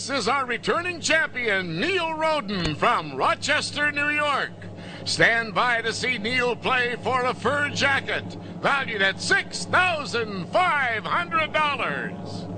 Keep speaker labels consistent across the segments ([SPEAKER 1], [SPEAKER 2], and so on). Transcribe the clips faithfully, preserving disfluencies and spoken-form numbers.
[SPEAKER 1] This is our returning champion, Neil Roden from Rochester, New York. Stand by to see Neil play for a fur jacket valued at six thousand five hundred dollars.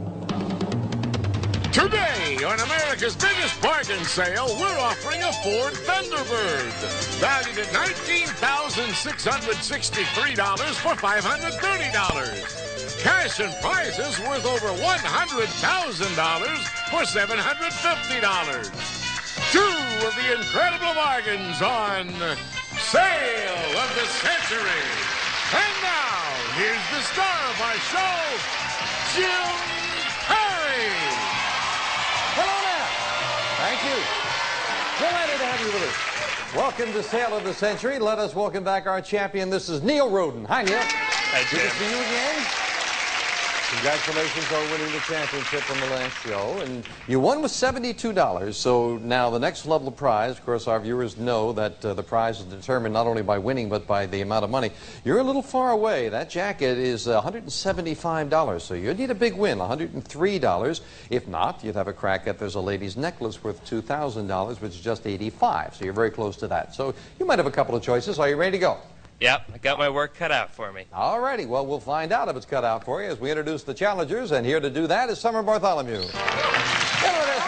[SPEAKER 1] Today, on America's biggest bargain sale, we're offering a Ford Thunderbird, valued at nineteen thousand six hundred sixty-three dollars for five hundred thirty dollars. Cash and prizes worth over one hundred thousand dollars for seven hundred fifty dollars. Two of the incredible bargains on Sale of the Century. And now, here's the star of our show, Jim Perry.
[SPEAKER 2] Hello there. Thank you. Delighted to have you with us. Welcome to Sale of the Century. Let us welcome back our champion. This is Neil Roden. Hi, Neil.
[SPEAKER 3] Hi, Jim.
[SPEAKER 2] Good to see you again. Congratulations on winning the championship from the last show. And you won with seventy-two dollars. So now the next level of prize, of course, our viewers know that uh, the prize is determined not only by winning but by the amount of money. You're a little far away. That jacket is one hundred seventy-five dollars. So you need a big win, one hundred three dollars. If not, you'd have a crack at there's a lady's necklace worth two thousand dollars, which is just eighty-five dollars. So you're very close to that. So you might have a couple of choices. Are you ready to go?
[SPEAKER 3] Yep, I got my work cut out for me.
[SPEAKER 2] All righty. Well, we'll find out if it's cut out for you as we introduce the challengers. And here to do that is Summer Bartholomew. Hello there,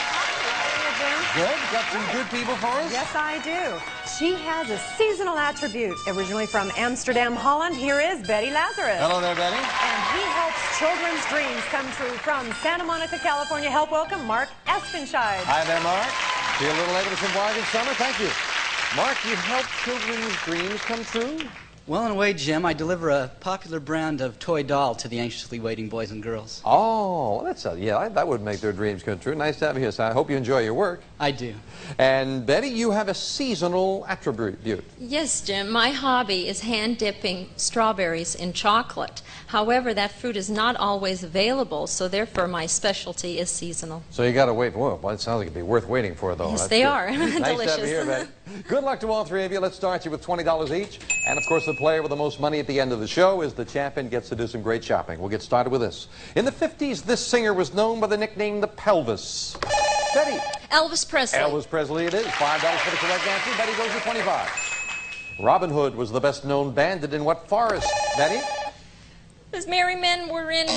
[SPEAKER 2] Summer. Good. Got some good people for us?
[SPEAKER 4] Yes, I do. She has a seasonal attribute. Originally from Amsterdam, Holland, here is Betty Lazarus.
[SPEAKER 2] Hello there, Betty.
[SPEAKER 4] And he helps children's dreams come true from Santa Monica, California. Help welcome Mark Espenscheid.
[SPEAKER 2] Hi there, Mark. See you a little later with some bargains, Summer. Thank you. Mark, you help children's dreams come true?
[SPEAKER 5] Well, in a way, Jim, I deliver a popular brand of toy doll to the anxiously waiting boys and girls.
[SPEAKER 2] Oh, well, that's a, yeah, that would make their dreams come true. Nice to have you here, so I hope you enjoy your work.
[SPEAKER 5] I do.
[SPEAKER 2] And Betty, you have a seasonal attribute.
[SPEAKER 6] Yes, Jim. My hobby is hand dipping strawberries in chocolate. However, that fruit is not always available, so therefore my specialty is seasonal.
[SPEAKER 2] So you got to wait for. Well, it sounds like it'd be worth waiting for, though.
[SPEAKER 6] Yes,
[SPEAKER 2] That's
[SPEAKER 6] they
[SPEAKER 2] good.
[SPEAKER 6] are.
[SPEAKER 2] Nice
[SPEAKER 6] Delicious.
[SPEAKER 2] to have you here, Betty. Good luck to all three of you. Let's start you with twenty dollars each. And, of course, the player with the most money at the end of the show is the champion, gets to do some great shopping. We'll get started with this. In the fifties, this singer was known by the nickname the Pelvis. Betty.
[SPEAKER 6] Elvis Presley.
[SPEAKER 2] Elvis Presley it is. five dollars for the correct answer. Betty goes to twenty-five. Robin Hood was the best-known bandit in what forest? Betty?
[SPEAKER 6] As merry men were in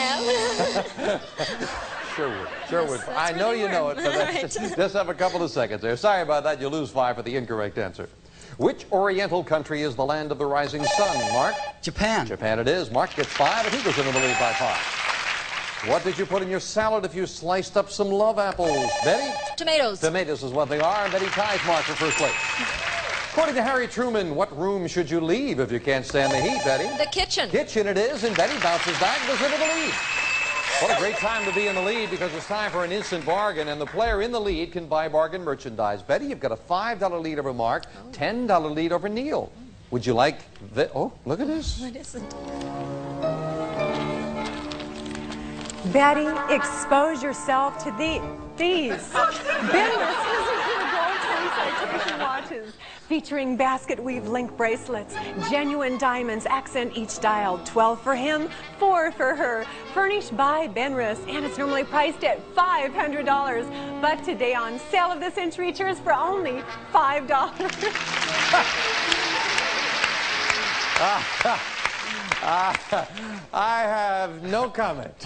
[SPEAKER 6] love.
[SPEAKER 2] Sherwood. Sherwood.
[SPEAKER 6] Yes,
[SPEAKER 2] I
[SPEAKER 6] that's
[SPEAKER 2] know
[SPEAKER 6] where they
[SPEAKER 2] you
[SPEAKER 6] were.
[SPEAKER 2] know it, but
[SPEAKER 6] Right.
[SPEAKER 2] just, just have a couple of seconds there. Sorry about that. You lose five for the incorrect answer. Which Oriental country is the land of the rising sun, Mark?
[SPEAKER 5] Japan.
[SPEAKER 2] Japan it is. Mark gets five, and he goes into the lead by five. What did you put in your salad if you sliced up some love apples? Betty?
[SPEAKER 6] Tomatoes.
[SPEAKER 2] Tomatoes is what they are, and Betty ties Mark for first place. According to Harry Truman, what room should you leave if you can't stand the heat, Betty?
[SPEAKER 6] The kitchen.
[SPEAKER 2] Kitchen it is, and Betty bounces back and goes into the lead. What a great time to be in the lead, because it's time for an instant bargain, and the player in the lead can buy bargain merchandise. Betty, you've got a five dollar lead over Mark, ten dollar lead over Neil. Would you like the... Oh, look at this.
[SPEAKER 6] What is it?
[SPEAKER 4] Betty, expose yourself to the, these. Benris Physical Gold twin citation watches featuring basket weave link bracelets, genuine diamonds, accent each dial, twelve for him, four for her. Furnished by Benris, and it's normally priced at five hundred dollars. But today on Sale of the Century, it is for only five dollars.
[SPEAKER 2] Uh, I have no comment.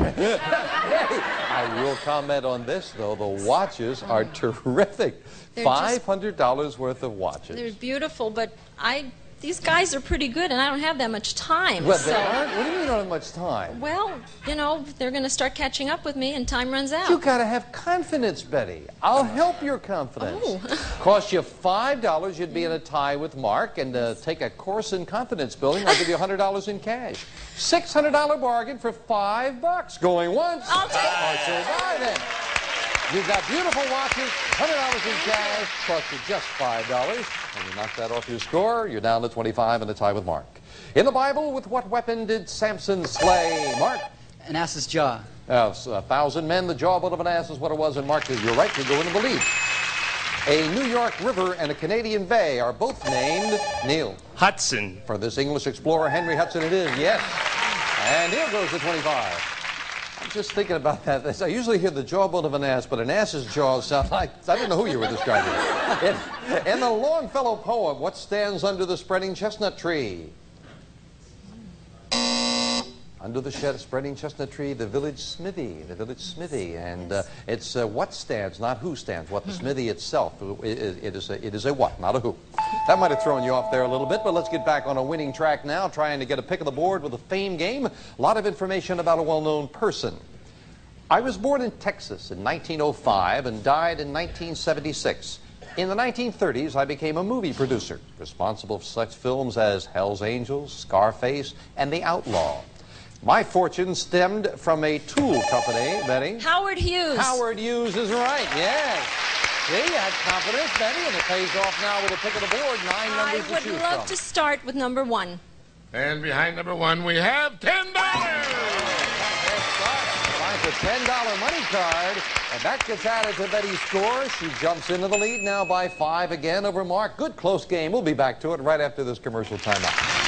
[SPEAKER 2] I will comment on this, though. The watches are terrific.
[SPEAKER 6] They're
[SPEAKER 2] five hundred dollars worth of watches.
[SPEAKER 6] They're beautiful, but I these guys are pretty good, and I don't have that much time.
[SPEAKER 2] Well,
[SPEAKER 6] so.
[SPEAKER 2] they aren't? What do you mean you don't have much time?
[SPEAKER 6] Well, you know, they're going to start catching up with me, and time runs out.
[SPEAKER 2] You got to have confidence, Betty. I'll help your confidence.
[SPEAKER 6] Oh.
[SPEAKER 2] Cost you five dollars, you'd be in a tie with Mark, and uh, take a course in confidence building. I'll give you one hundred dollars in cash. six hundred dollar bargain for five bucks. Going once.
[SPEAKER 6] I'll take it.
[SPEAKER 2] Oh, so buy then. You've got beautiful watches, one hundred dollars in cash, cost you just five dollars. And you knock that off your score, you're down to twenty-five and a tie with Mark. In the Bible, with what weapon did Samson slay? Mark?
[SPEAKER 5] An ass's jaw.
[SPEAKER 2] Uh, so a thousand men, the jawbone of an ass is what it was, and Mark, you're right, you go into the lead. A New York river and a Canadian bay are both named Neil.
[SPEAKER 3] Hudson.
[SPEAKER 2] For this English explorer, Henry Hudson it is, yes. And Neil goes to twenty-five. just thinking about that. I usually hear the jawbone of an ass, but an ass's jaws sound like... I didn't know who you were describing. In, in the Longfellow poem, what stands under the spreading chestnut tree? Under the shed, spreading chestnut tree, the village smithy, the village smithy. And uh, it's uh, what stands, not who stands. What the smithy itself, it, it, is a, it is a what, not a who. That might have thrown you off there a little bit, but let's get back on a winning track now, trying to get a pick of the board with a fame game. A lot of information about a well-known person. I was born in Texas in nineteen oh five and died in nineteen seventy-six. In the nineteen thirties, I became a movie producer, responsible for such films as Hell's Angels, Scarface, and The Outlaw. My fortune stemmed from a tool company, Betty.
[SPEAKER 6] Howard Hughes.
[SPEAKER 2] Howard Hughes is right, yes. See, you had confidence, Betty, and it pays off now with a pick of the board, nine numbers to choose from.
[SPEAKER 6] I would love to start with number one.
[SPEAKER 1] And behind number one, we have ten dollars.
[SPEAKER 2] Finds a ten dollar money card, and that gets added to Betty's score. She jumps into the lead now by five again over Mark. Good close game. We'll be back to it right after this commercial timeout.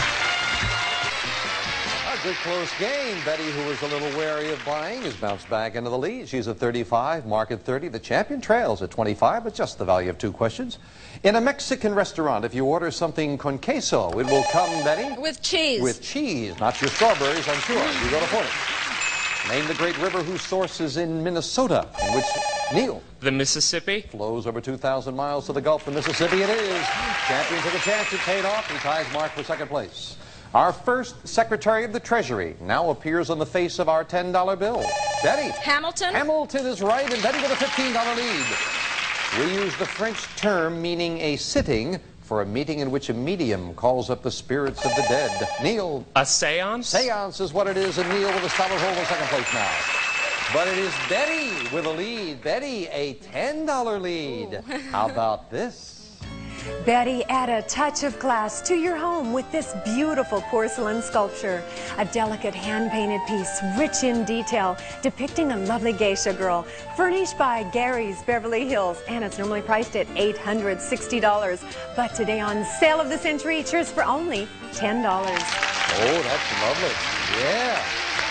[SPEAKER 2] Good close game. Betty, who was a little wary of buying, has bounced back into the lead. She's at thirty-five, Mark at thirty. The champion trails at twenty-five, but just the value of two questions. In a Mexican restaurant, if you order something con queso, it will come, Betty?
[SPEAKER 6] With cheese.
[SPEAKER 2] With cheese, not your strawberries, I'm sure. You got to afford it. Name the great river whose source is in Minnesota, in which, Neil?
[SPEAKER 3] The Mississippi.
[SPEAKER 2] Flows over two thousand miles to the Gulf of Mississippi. It is. Champion took a chance. It paid off. He ties Mark for second place. Our first Secretary of the Treasury now appears on the face of our ten dollar bill. Betty.
[SPEAKER 6] Hamilton.
[SPEAKER 2] Hamilton is right, and Betty with a fifteen dollar lead. We use the French term meaning a sitting for a meeting in which a medium calls up the spirits of the dead. Neil.
[SPEAKER 3] A seance?
[SPEAKER 2] Seance is what it is, and Neil with a solid hold in second place now. But it is Betty with a lead. Betty, a ten dollar lead. Ooh. How about this?
[SPEAKER 4] Betty, add a touch of class to your home with this beautiful porcelain sculpture. A delicate hand-painted piece, rich in detail, depicting a lovely geisha girl, furnished by Gary's Beverly Hills, and it's normally priced at eight hundred sixty dollars. But today on Sale of the Century, it's yours for only ten dollars.
[SPEAKER 2] Oh, that's lovely. Yeah.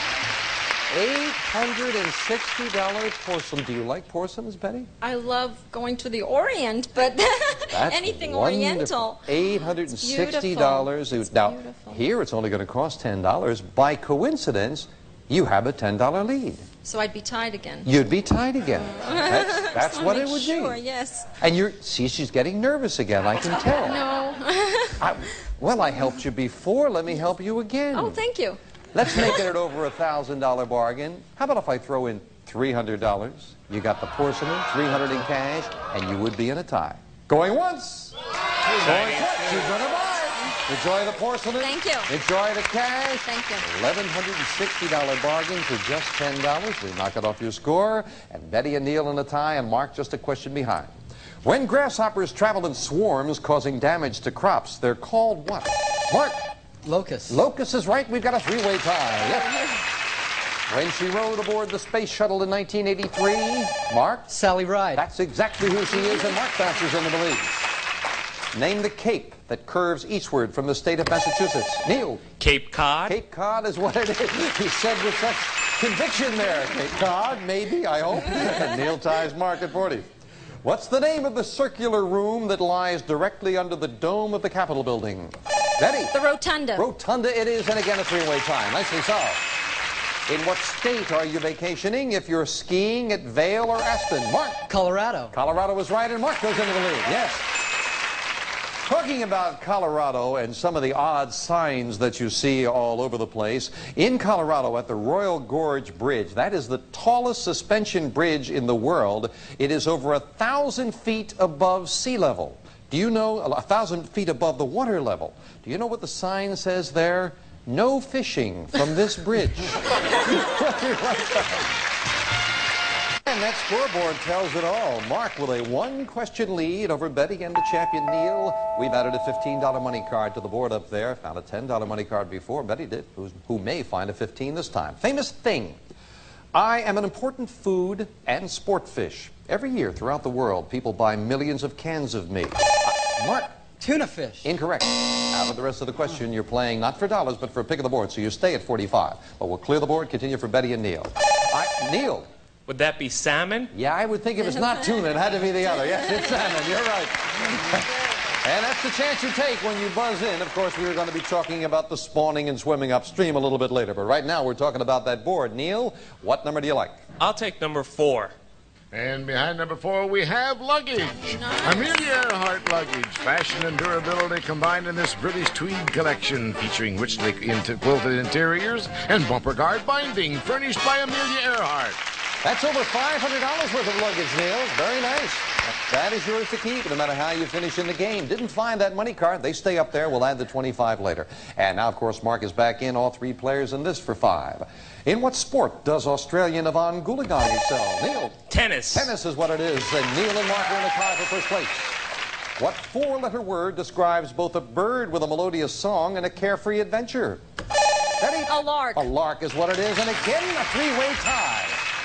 [SPEAKER 2] eight hundred sixty dollar porcelain. Do you like porcelains, Betty?
[SPEAKER 6] I love going to the Orient, but anything
[SPEAKER 2] wonderful.
[SPEAKER 6] Oriental.
[SPEAKER 2] eight hundred sixty dollars.
[SPEAKER 6] It's
[SPEAKER 2] now,
[SPEAKER 6] beautiful.
[SPEAKER 2] Here it's only going to cost ten dollars. By coincidence, you have a ten dollar lead.
[SPEAKER 6] So I'd be tied again.
[SPEAKER 2] You'd be tied again. That's, that's what it would
[SPEAKER 6] sure,
[SPEAKER 2] be.
[SPEAKER 6] yes.
[SPEAKER 2] And you're, see, she's getting nervous again, I can tell.
[SPEAKER 6] No.
[SPEAKER 2] I, well, I helped you before. Let me help you again.
[SPEAKER 6] Oh, thank you.
[SPEAKER 2] Let's make it over a thousand dollar bargain. How about if I throw in three hundred dollars? You got the porcelain, three hundred in cash, and you would be in a tie. Going once. Going twice. You're gonna buy it. Enjoy the porcelain.
[SPEAKER 6] Thank you.
[SPEAKER 2] Enjoy the cash.
[SPEAKER 6] Thank you.
[SPEAKER 2] eleven sixty dollar bargain for just ten dollars. We knock it off your score. And Betty and Neil in a tie, and Mark just a question behind. When grasshoppers travel in swarms causing damage to crops, they're called what? Mark.
[SPEAKER 5] Locust.
[SPEAKER 2] Locust is right. We've got a three-way tie. Yes. When she rode aboard the space shuttle in nineteen eighty-three, Mark?
[SPEAKER 5] Sally Ride.
[SPEAKER 2] That's exactly who she is, and Mark bounces into the lead. Name the cape that curves eastward from the state of Massachusetts. Neil?
[SPEAKER 3] Cape Cod.
[SPEAKER 2] Cape Cod is what it is. He said with such conviction there. Cape Cod, maybe, I hope. And Neil ties Mark at forty. What's the name of the circular room that lies directly under the dome of the Capitol building? Betty?
[SPEAKER 6] The Rotunda.
[SPEAKER 2] Rotunda it is, and again a three-way tie. Nicely solved. In what state are you vacationing if you're skiing at Vail or Aspen? Mark?
[SPEAKER 5] Colorado.
[SPEAKER 2] Colorado is right, and Mark goes into the lead. Yes. Talking about Colorado and some of the odd signs that you see all over the place, in Colorado at the Royal Gorge Bridge, that is the tallest suspension bridge in the world. It is over a thousand feet above sea level. Do you know, a thousand feet above the water level? Do you know what the sign says there? No fishing from this bridge. And that scoreboard tells it all. Mark with a one-question lead over Betty and the champion Neil. We've added a fifteen dollar money card to the board up there. Found a ten dollar money card before. Betty did, who's, who may find a fifteen this time. Famous thing. I am an important food and sport fish. Every year throughout the world, people buy millions of cans of me. Uh, Mark.
[SPEAKER 5] Tuna fish.
[SPEAKER 2] Incorrect. Out of the rest of the question, you're playing not for dollars, but for a pick of the board, so you stay at forty-five. But we'll clear the board, continue for Betty and Neil. I, Neil.
[SPEAKER 3] Would that be salmon?
[SPEAKER 2] Yeah, I would think if it's not tuna, it had to be the other. Yes, it's salmon. You're right. And that's the chance you take when you buzz in. Of course, we were going to be talking about the spawning and swimming upstream a little bit later. But right now, we're talking about that board. Neil, what number do you like?
[SPEAKER 3] I'll take number four.
[SPEAKER 1] And behind number four, we have luggage. Amelia Earhart luggage. Fashion and durability combined in this British tweed collection, featuring richly quilted interiors and bumper guard binding, furnished by Amelia Earhart.
[SPEAKER 2] That's over five hundred dollars worth of luggage, Neil. Very nice. That is yours to keep, no matter how you finish in the game. Didn't find that money card. They stay up there. We'll add the twenty-five later. And now, of course, Mark is back in. All three players in this for five. In what sport does Australian Yvonne Goolagong excel? Neil?
[SPEAKER 3] Tennis.
[SPEAKER 2] Tennis is what it is. And Neil and Mark are in the tie for first place. What four-letter word describes both a bird with a melodious song and a carefree adventure? Betty?
[SPEAKER 6] A lark.
[SPEAKER 2] A lark is what it is. And again, a three-way tie.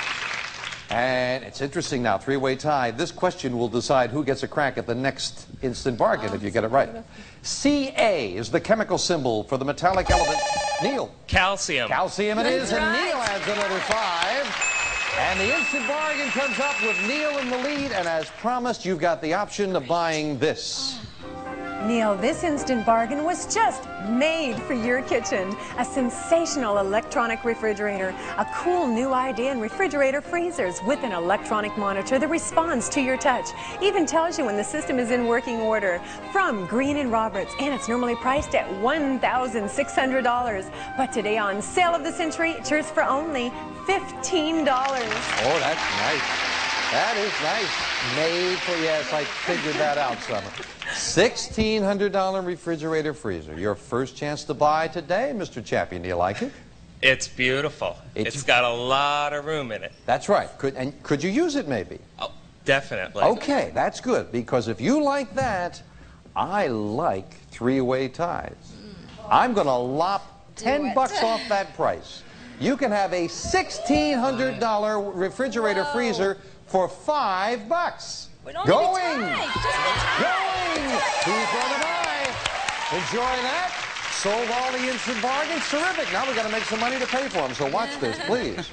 [SPEAKER 2] And it's interesting now, three-way tie. This question will decide who gets a crack at the next instant bargain if you get it right. C A is the chemical symbol for the metallic element. Neil?
[SPEAKER 3] Calcium.
[SPEAKER 2] Calcium it is, and Neil adds another five. And the instant bargain comes up with Neil in the lead, and as promised, you've got the option of buying this.
[SPEAKER 4] Neil, this instant bargain was just made for your kitchen. A sensational electronic refrigerator, a cool new idea in refrigerator freezers with an electronic monitor that responds to your touch. Even tells you when the system is in working order. From Green and Roberts, and it's normally priced at one thousand six hundred dollars. But today on Sale of the Century, it's yours for only fifteen dollars.
[SPEAKER 2] Oh, that's nice. That is nice. Made for, yes, I figured that out, Summer. sixteen hundred dollar refrigerator freezer. Your first chance to buy today, Mister Chappie. Do you like it?
[SPEAKER 3] It's beautiful.
[SPEAKER 2] It's-
[SPEAKER 3] it's got a lot of room in it.
[SPEAKER 2] That's right. Could, and could you use it, maybe?
[SPEAKER 3] Oh, definitely.
[SPEAKER 2] Okay, that's good, because if you like that, I like three-way ties. I'm going to lop ten
[SPEAKER 6] it.
[SPEAKER 2] bucks off that price. You can have a sixteen hundred dollar refrigerator
[SPEAKER 6] Whoa.
[SPEAKER 2] freezer for five bucks.
[SPEAKER 6] We don't
[SPEAKER 2] Going!
[SPEAKER 6] need to tie. Just be tied.
[SPEAKER 2] Going! Who's going to buy? Enjoy that. Sold all the instant bargains. Terrific. Now we've got to make some money to pay for them. So watch this, please.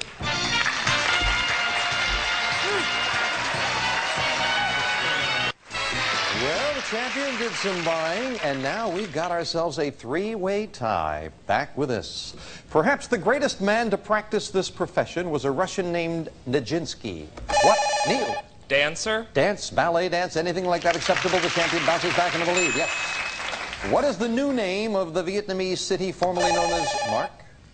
[SPEAKER 2] Well, the champion did some buying, and now we've got ourselves a three-way tie. Back with this. Perhaps the greatest man to practice this profession was a Russian named Nijinsky. What? Neil?
[SPEAKER 3] Dancer?
[SPEAKER 2] Dance, ballet dance, anything like that acceptable? The champion bounces back into the lead. Yes. What is the new name of the Vietnamese city formerly known as, Mark?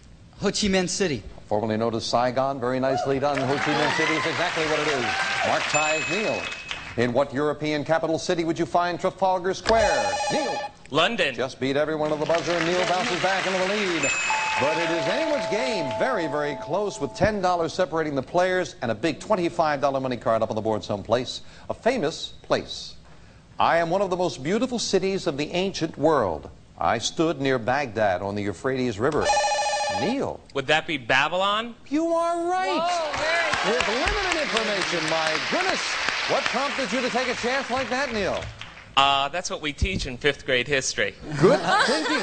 [SPEAKER 5] Ho Chi Minh City.
[SPEAKER 2] Formerly known as Saigon. Very nicely done. Ho Chi Minh City is exactly what it is. Mark ties Neil. In what European capital city would you find Trafalgar Square? Neil.
[SPEAKER 3] London.
[SPEAKER 2] Just beat everyone at the buzzer, and Neil bounces back into the lead. But it is anyone's game. Very, very close, with ten dollars separating the players and a big twenty-five dollar money card up on the board someplace. A famous place. I am one of the most beautiful cities of the ancient world. I stood near Baghdad on the Euphrates River. Neil.
[SPEAKER 3] Would that be Babylon?
[SPEAKER 2] You are right.
[SPEAKER 6] Whoa, very
[SPEAKER 2] With limited information, my goodness. What prompted you to take a chance like that, Neil?
[SPEAKER 3] Uh, that's what we teach in fifth grade history.
[SPEAKER 2] Good thinking.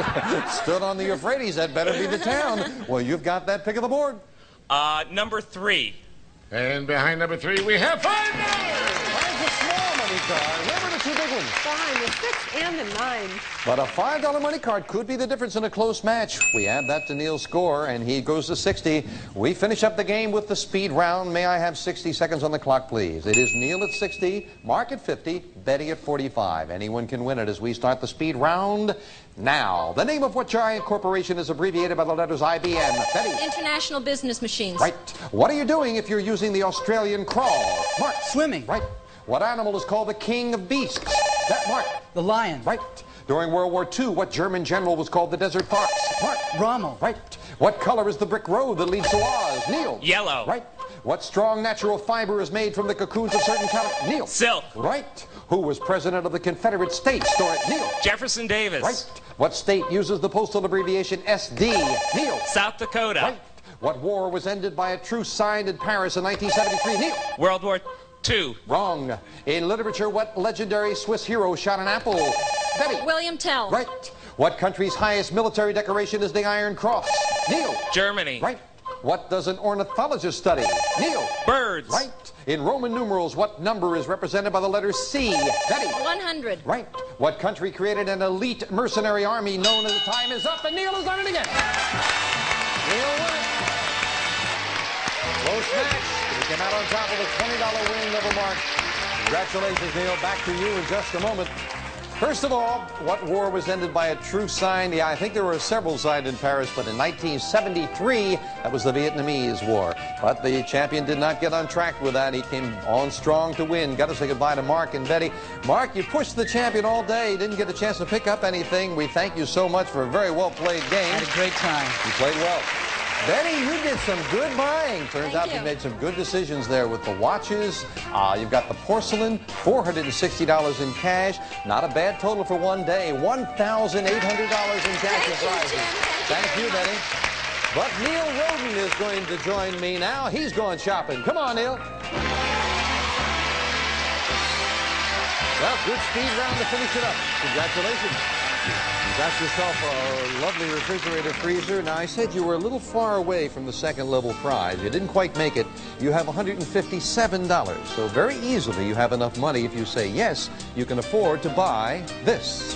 [SPEAKER 2] Stood on the Euphrates. That better be the town. Well, you've got that pick of the board.
[SPEAKER 3] Uh, number three.
[SPEAKER 1] And behind number three, we have five dollars.
[SPEAKER 2] Mine's a small money card. Where were the two big ones?
[SPEAKER 4] Behind the six and the nine.
[SPEAKER 2] But a five dollar money card could be the difference in a close match. We add that to Neil's score, and he goes to sixty. We finish up the game with the speed round. May I have sixty seconds on the clock, please? It is Neil at sixty, Mark at fifty, Betty at forty-five. Anyone can win it as we start the speed round now. The name of what giant corporation is abbreviated by the letters I B M? Betty.
[SPEAKER 6] International Business Machines.
[SPEAKER 2] Right. What are you doing if you're using the Australian crawl? Mark.
[SPEAKER 5] Swimming.
[SPEAKER 2] Right. What animal is called the king of beasts? That Mark.
[SPEAKER 5] The lion.
[SPEAKER 2] Right. During World War Two, what German general was called the Desert Fox? Mark.
[SPEAKER 5] Rommel.
[SPEAKER 2] Right. What color is the brick road that leads to Oz? Neil.
[SPEAKER 3] Yellow.
[SPEAKER 2] Right. What strong natural fiber is made from the cocoons of certain caterpillars? Neil.
[SPEAKER 3] Silk.
[SPEAKER 2] Right. Who was president of the Confederate States? Story. Neil.
[SPEAKER 3] Jefferson Davis.
[SPEAKER 2] Right. What state uses the postal abbreviation S D? Neil.
[SPEAKER 3] South Dakota.
[SPEAKER 2] Right. What war was ended by a truce signed in Paris in nineteen seventy-three? Neil.
[SPEAKER 3] World War Two.
[SPEAKER 2] Wrong. In literature, what legendary Swiss hero shot an apple? Betty.
[SPEAKER 6] William Tell.
[SPEAKER 2] Right. What country's highest military decoration is the Iron Cross? Neil.
[SPEAKER 3] Germany.
[SPEAKER 2] Right. What does an ornithologist study? Neil.
[SPEAKER 3] Birds.
[SPEAKER 2] Right. In Roman numerals, what number is represented by the letter C? Betty.
[SPEAKER 6] one hundred.
[SPEAKER 2] Right. What country created an elite mercenary army known as the time is up? And Neil has done it again. Neil won it. Close match. He came out on top of a twenty dollar winning level mark. Congratulations, Neil. Back to you in just a moment. First of all, what war was ended by a truce signed? Yeah, I think there were several signed in Paris, but in nineteen seventy-three, that was the Vietnamese War. But the champion did not get on track with that. He came on strong to win. Got to say goodbye to Mark and Betty. Mark, you pushed the champion all day. Didn't get a chance to pick up anything. We thank you so much for a very well-played game.
[SPEAKER 5] Had a great time.
[SPEAKER 2] You played well. Betty, you did some good buying. Turns
[SPEAKER 6] Thank
[SPEAKER 2] out
[SPEAKER 6] you.
[SPEAKER 2] you made some good decisions there with the watches. Uh, you've got the porcelain, four hundred sixty dollars in cash. Not a bad total for one day. one thousand eight hundred dollars in cash and
[SPEAKER 6] Thank you,
[SPEAKER 2] prizes.
[SPEAKER 6] Jim.
[SPEAKER 2] Thank,
[SPEAKER 6] Thank you
[SPEAKER 2] you,
[SPEAKER 6] very
[SPEAKER 2] Betty. But Neil Roden is going to join me now. He's going shopping. Come on, Neil. Well, good speed round to finish it up. Congratulations. You got yourself a lovely refrigerator freezer. Now, I said you were a little far away from the second level prize. You didn't quite make it. You have one hundred fifty-seven dollars. So very easily you have enough money. If you say yes, you can afford to buy this.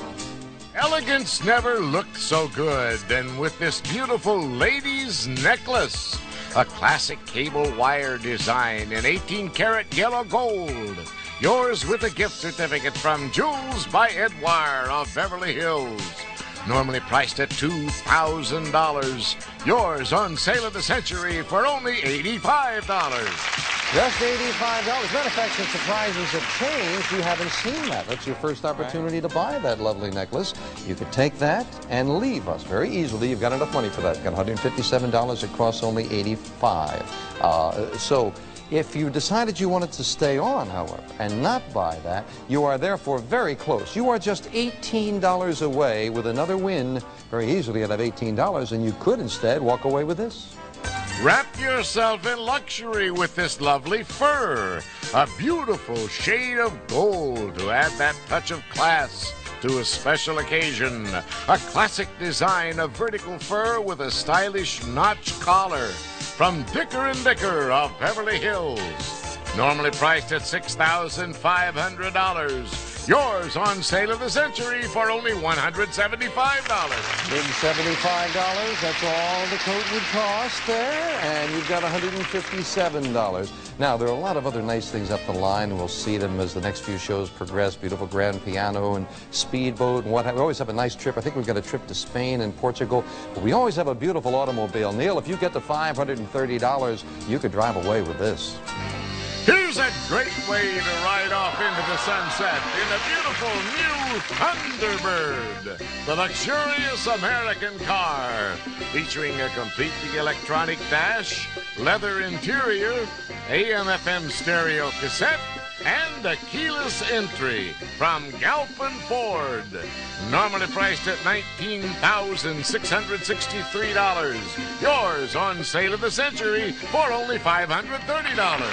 [SPEAKER 1] Elegance never looked so good than with this beautiful lady's necklace. A classic cable wire design in eighteen karat yellow gold. Yours with a gift certificate from Jewels by Edwire of Beverly Hills. Normally priced at two thousand dollars. Yours on sale of the century for only eighty-five dollars.
[SPEAKER 2] Just eighty-five dollars. Matter of fact, since the prizes have changed, you haven't seen that. That's your first opportunity to buy that lovely necklace. You could take that and leave us very easily. You've got enough money for that. You've got one hundred fifty-seven dollars. It costs only eighty-five dollars. Uh, so if you decided you wanted to stay on, however, and not buy that, you are therefore very close. You are just eighteen dollars away with another win. Very easily you'd have eighteen dollars, and you could instead walk away with this.
[SPEAKER 1] Wrap yourself in luxury with this lovely fur. A beautiful shade of gold to add that touch of class to a special occasion. A classic design of vertical fur with a stylish notch collar from Dicker and Dicker of Beverly Hills. Normally priced at six thousand five hundred dollars. Yours on sale of the century for only one hundred seventy-five dollars.
[SPEAKER 2] one hundred seventy-five dollars, that's all the coat would cost there, and you've got one hundred fifty-seven dollars. Now, there are a lot of other nice things up the line, and we'll see them as the next few shows progress. Beautiful grand piano and speedboat and what have. We always have a nice trip. I think we've got a trip to Spain and Portugal, but we always have a beautiful automobile. Neil, if you get to five hundred thirty dollars, you could drive away with this.
[SPEAKER 1] Here's a great way to ride off into the sunset in a beautiful new Thunderbird, the luxurious American car, featuring a completely electronic dash, leather interior, A M F M stereo cassette, and a keyless entry from Galpin Ford. Normally priced at nineteen thousand six hundred sixty-three dollars. Yours on sale of the century for only five hundred thirty dollars.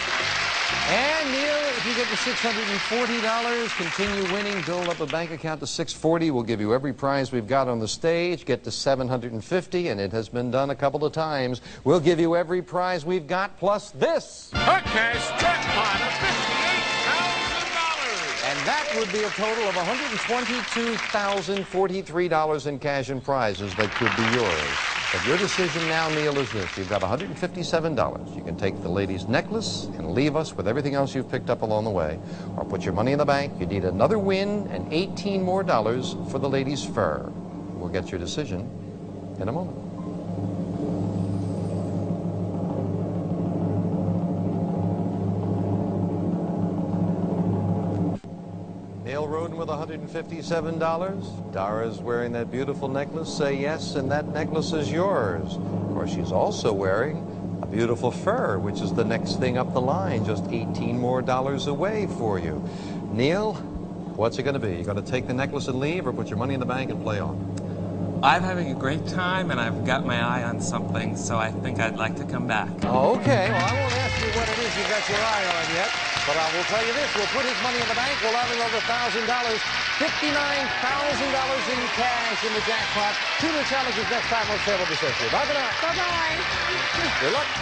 [SPEAKER 2] And Neil, if you get to six hundred forty dollars, continue winning, build up a bank account to six hundred forty dollars. We'll give you every prize we've got on the stage. Get to seven hundred fifty dollars, and it has been done a couple of times. We'll give you every prize we've got, plus this.
[SPEAKER 1] A cash jackpot of fifty-eight thousand dollars.
[SPEAKER 2] And that would be a total of one hundred twenty-two thousand forty-three dollars in cash and prizes that could be yours. But your decision now, Neil, is this. You've got one hundred fifty-seven dollars. You can take the lady's necklace and leave us with everything else you've picked up along the way. Or put your money in the bank. You need another win and eighteen more dollars for the lady's fur. We'll get your decision in a moment. Neil Roden with one hundred fifty-seven dollars. Dara's wearing that beautiful necklace. Say yes, and that necklace is yours. Of course, she's also wearing a beautiful fur, which is the next thing up the line, just eighteen more dollars away for you. Neil, what's it going to be? You going to take the necklace and leave, or put your money in the bank and play on?
[SPEAKER 3] I'm having a great time, and I've got my eye on something, so I think I'd like to come back.
[SPEAKER 2] Okay, well, I won't ask you what it is you've got your eye on yet. But I will tell you this, we'll put his money in the bank, we'll have another one thousand dollars, fifty-nine thousand dollars in cash in the jackpot. Two new challenges next time on Salem Associates. Bye for now.
[SPEAKER 4] Bye-bye.
[SPEAKER 2] Good luck.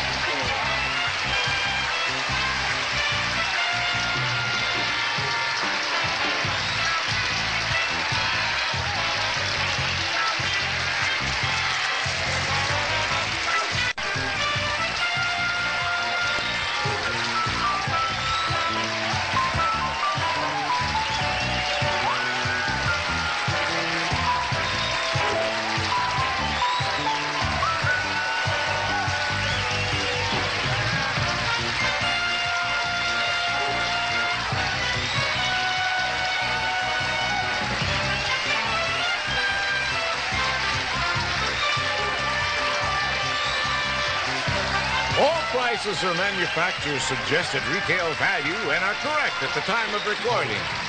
[SPEAKER 1] All prices are manufacturer's suggested retail value and are correct at the time of recording.